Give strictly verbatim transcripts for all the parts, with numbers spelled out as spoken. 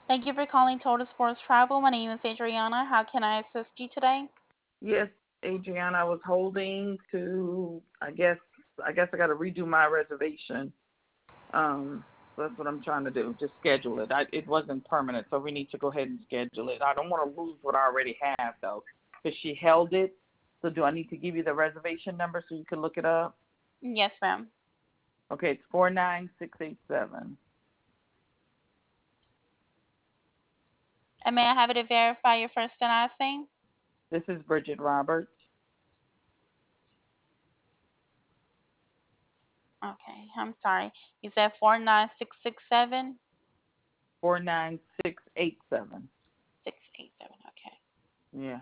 Thank you for calling Total Sports Travel. My name is Adriana. How can I assist you today? Yes, Adriana, I was holding to. I guess I guess I got to redo my reservation. Um, so that's what I'm trying to do. Just schedule it. I, it wasn't permanent, so we need to go ahead and schedule it. I don't want to lose what I already have though, because she held it. So do I need to give you the reservation number so you can look it up? Yes, ma'am. Okay, it's four nine six eight seven. And may I have you to verify your first and last name? This is Bridget Roberts. Okay, I'm sorry. You said four nine six six seven Four nine six eight seven. six eight seven. Okay. Yeah.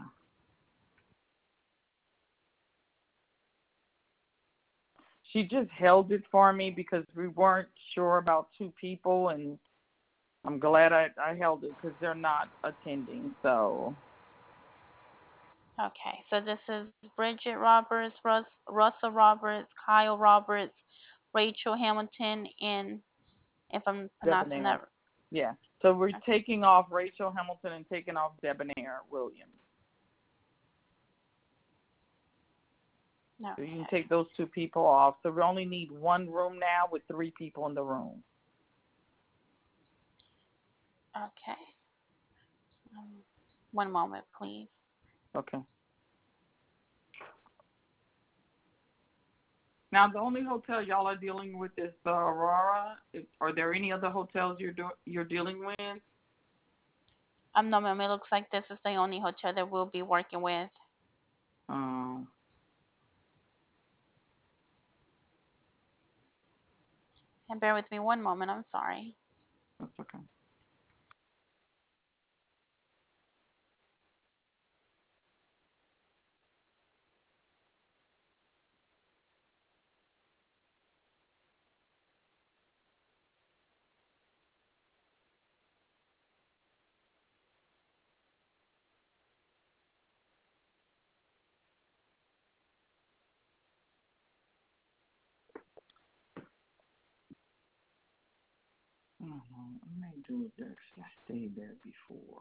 She just held it for me because we weren't sure about two people, and I'm glad I, I held it because they're not attending. So, Okay, so this is Bridget Roberts, Russ, Russell Roberts, Kyle Roberts, Rachel Hamilton, and if I'm pronouncing Debonair. that Yeah. So we're right. taking off Rachel Hamilton and taking off Debonair Williams. So you can Okay. take those two people off. So we only need one room now with three people in the room. Okay. Um, one moment, please. Okay. Now the only hotel y'all are dealing with is the Aurora. Is, are there any other hotels you're do, you're dealing with? Um, no, ma'am. It looks like this is the only hotel that we'll be working with. Um. And bear with me one moment. I'm sorry. That's okay. I don't know. I may do this. I stayed there before.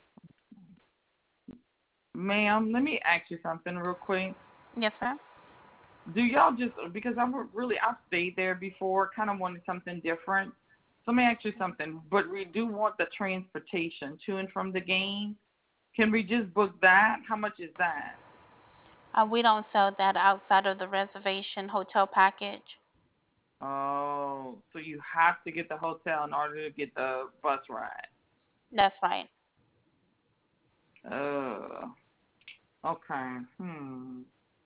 Ma'am, let me ask you something real quick. Yes, ma'am. Do y'all just, because I'm really, I've stayed there before, kind of wanted something different. So let me ask you something. But we do want the transportation to and from the game. Can we just book that? How much is that? Uh, we don't sell that outside of the reservation hotel package. Oh, so you have to get the hotel in order to get the bus ride. That's right. Oh, okay. Hmm.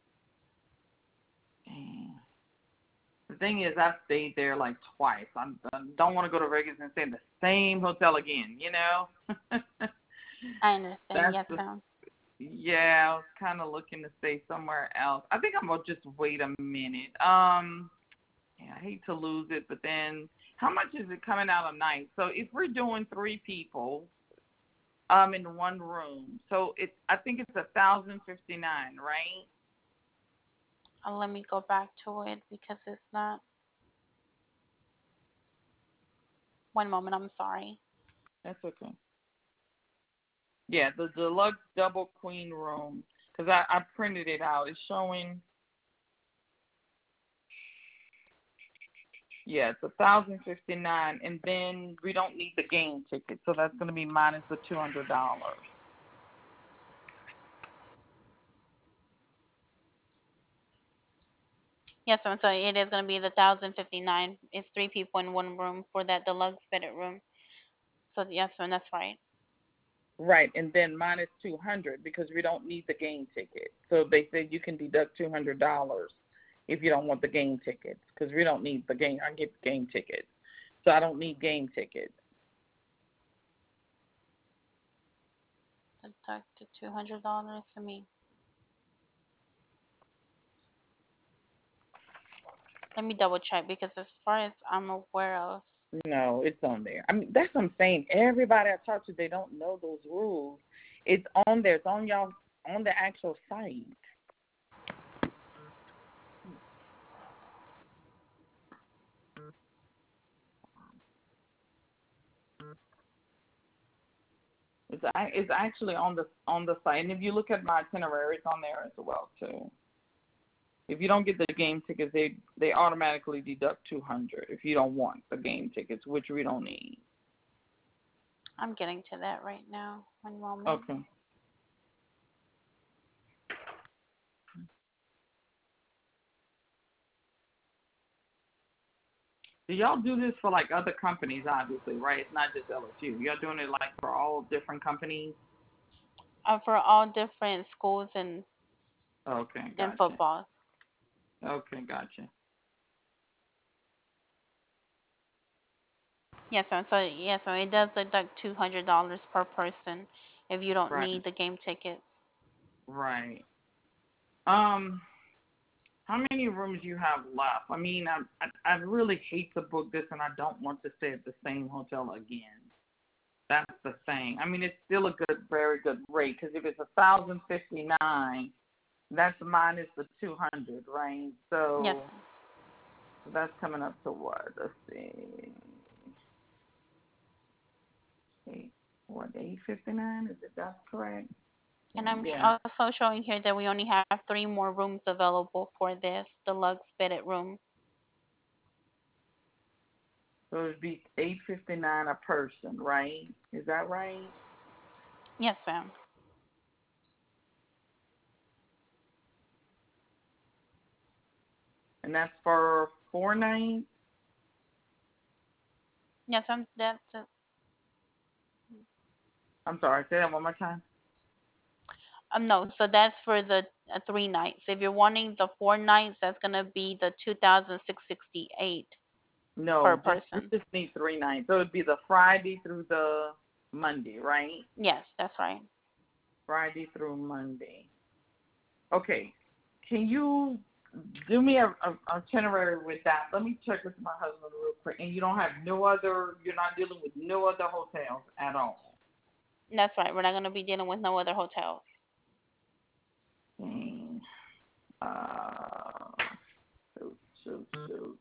Dang. The thing is, I've stayed there like twice. I'm, I don't want to go to Vegas and stay in the same hotel again, you know? I understand. That's Yes, the, ma'am. yeah, I was kind of looking to stay somewhere else. I think I'm going to just wait a minute. Um, yeah, I hate to lose it, but then how much is it coming out a night? So if we're doing three people um in one room, so it's I think it's a thousand fifty nine, right? Uh, let me go back to it because it's not. One moment. I'm sorry. That's okay. Yeah, the deluxe double queen room, because I, I printed it out. It's showing, yeah, it's a thousand fifty nine, and then we don't need the game ticket, so that's going to be minus the two hundred dollars. Yes, ma'am. So it is going to be the thousand fifty nine. It's three people in one room for that deluxe bedded room. So yes, ma'am. That's right. Right, and then minus two hundred because we don't need the game ticket. So they said you can deduct two hundred dollars if you don't want the game tickets because we don't need the game. I get game tickets, so I don't need game tickets. Deduct the two hundred dollars for me. Let me double check because as far as I'm aware of, No, it's on there. I mean, that's what I'm saying. Everybody I talk to, they don't know those rules. It's on there. It's on y'all on the actual site. It's it's actually on the on the site, and if you look at my itinerary, it's on there as well too. If you don't get the game tickets, they they automatically deduct two hundred if you don't want the game tickets, which we don't need. I'm getting to that right now. One moment. Okay. Do y'all do this for like other companies? Obviously, right? It's not just L S U. Y'all doing it like for all different companies? Uh, for all different schools and Okay, and gotcha. football. Okay, gotcha. Yes, ma'am. So yes, ma'am. It does deduct two hundred dollars per person if you don't Right, need the game tickets. right. Um, how many rooms you have left? I mean, I, I I really hate to book this, and I don't want to stay at the same hotel again. That's the thing. I mean, it's still a good, very good rate, because if it's a thousand fifty nine, that's minus the two hundred, right? Yes. So that's coming up to what? Let's see. Eight, what, eight fifty nine? Is it that's correct? And I'm Yeah. also showing here that we only have three more rooms available for this deluxe bedded room. So it'd be eight fifty nine a person, right? Is that right? Yes, ma'am. And that's for four nights? Yes, ma'am. That's it. I'm sorry, say that one more time. Um, no, so that's for the uh, three nights. If you're wanting the four nights, that's gonna be the two thousand six sixty eight per No, just we person. just need three nights. So it'd be the Friday through the Monday, right? Yes, that's right. Friday through Monday. Okay. Can you do me a, a itinerary with that? Let me check with my husband real quick. And you don't have no other, you're not dealing with no other hotels at all. That's right. We're not gonna be dealing with no other hotels. Mm. Uh, shoot, shoot, shoot.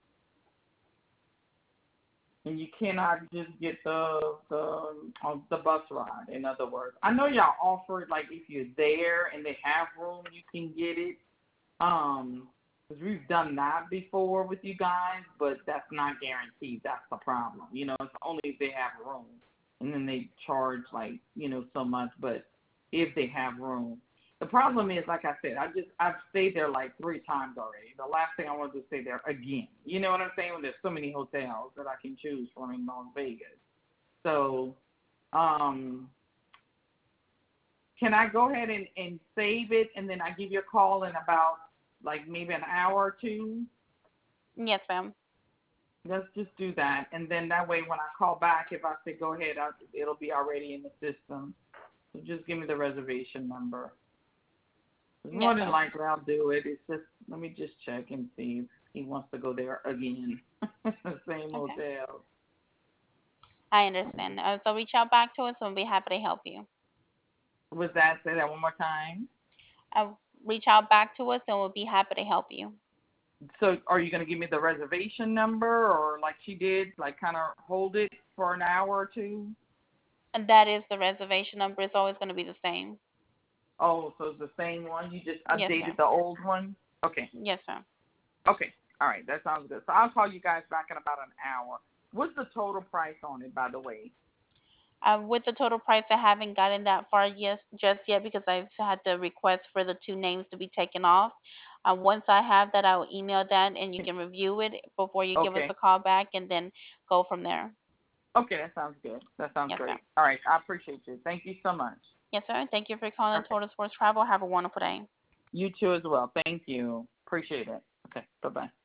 And you cannot just get the the uh, the bus ride. In other words, I know y'all offer it, like if you're there and they have room, you can get it. Um, because we've done that before with you guys, but that's not guaranteed. That's the problem. You know, it's only if they have room, and then they charge like you know so much. But if they have room, the problem is, like I said, I just I've stayed there like three times already. The last thing I want to do is stay there again. You know what I'm saying? When there's so many hotels that I can choose from in Las Vegas. So, um, can I go ahead and, and save it, and then I give you a call in about like maybe an hour or two? Yes, ma'am. Let's just do that, and then that way when I call back, if I say go ahead, I'll, it'll be already in the system. So just give me the reservation number. More Yes, than ma'am. likely I'll do it. It's just, let me just check and see if he wants to go there again. Same Okay. hotel. I understand. Uh, so reach out back to us and we'll be happy to help you. Was that, say that one more time? Uh, reach out back to us and we'll be happy to help you. So are you going to give me the reservation number, or like she did, like kind of hold it for an hour or two? And that is the reservation number. It's always going to be the same. Oh, so it's the same one? You just Yes, ma'am. updated the old one? Okay. Yes, ma'am. Okay. All right. That sounds good. So I'll call you guys back in about an hour. What's the total price on it, by the way? Uh, with the total price, I haven't gotten that far yes, just yet because I've had the request for the two names to be taken off. Uh, once I have that, I will email that and you can review it before you give us Okay. a call back and then go from there. Okay, that sounds good. That sounds Yes, ma'am. great. All right. I appreciate you. Thank you so much. Yes, sir. Thank you for calling Okay. Total Sports Travel. Have a wonderful day. You too as well. Thank you. Appreciate it. Okay. Bye-bye.